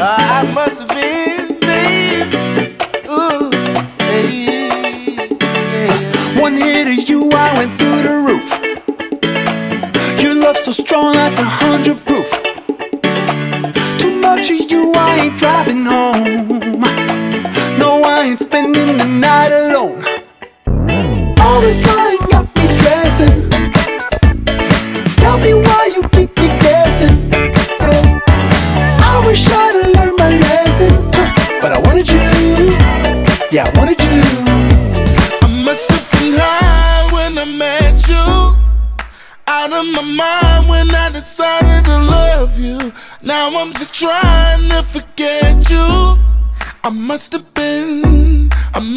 I must have been, babe. Ooh, hey, yeah. One hit of you, I went through the roof. Your love so strong, that's 100 proof. Too much of you, I ain't driving home. No, I ain't spending the night alone. All this lying got me stressing. Tell me why you keep me guessing. I wish I'd learned my lesson, but I wanted you. Yeah, I wanted you. I must have been high when I met you. Out of my mind when I decided to love you. Now I'm just trying to forget you. I must have been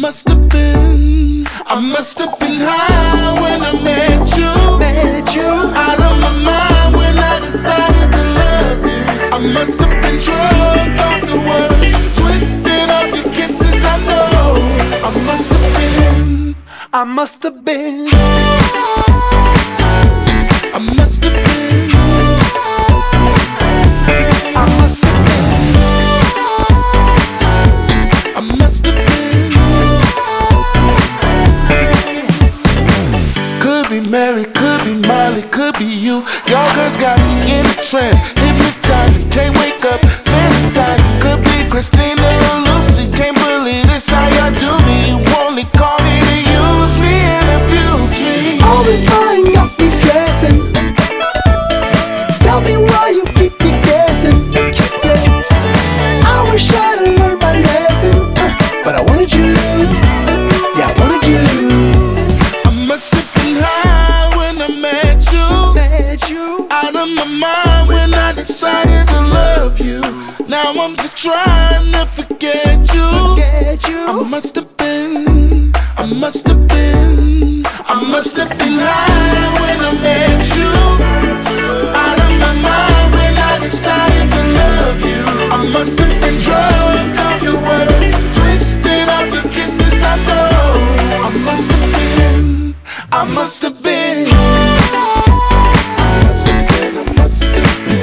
high when I met you. Out of my mind when I decided to love you. I must have been drunk off your words, twisted off your kisses, I know. I must have been. I must have been. I must have been. I must have been. I must have been. Could be Mary, could be Molly, could be you. Y'all girls got me in a trance, hypnotizing, can't wake up, fantasizing. Could be Christina or Lucy, can't believe this how y'all do me. You only call me to use me and abuse me. All this lying got me stressing. Tell me why you keep me guessing. I wish I'd learned my lesson, but I wanted you. Yeah, I wanted you. I must have been high when I met you. Out of my mind when I decided to love you. Now I'm just trying to forget you. I must have been high when I met you. Out of my mind when I decided to love you. I must have been drunk off your words, twisted off your kisses, I know. I must have been. I must have been. I must have been. I must have been.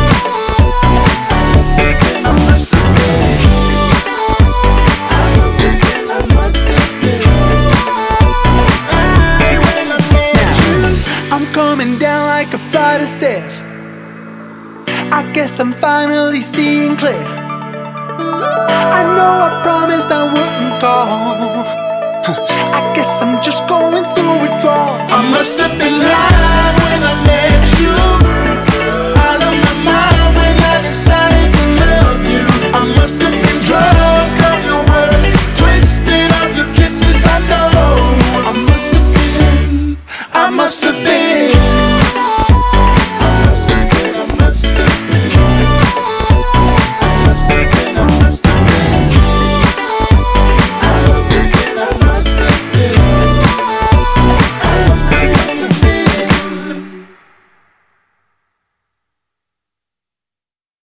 I must have been. I must have been. I must have been. I must have been. When I met you. I'm coming down like a flight of stairs. I guess I'm finally seeing clear. I know I promised I wouldn't call. I guess I'm just going through withdrawal. I must have been high when I met you.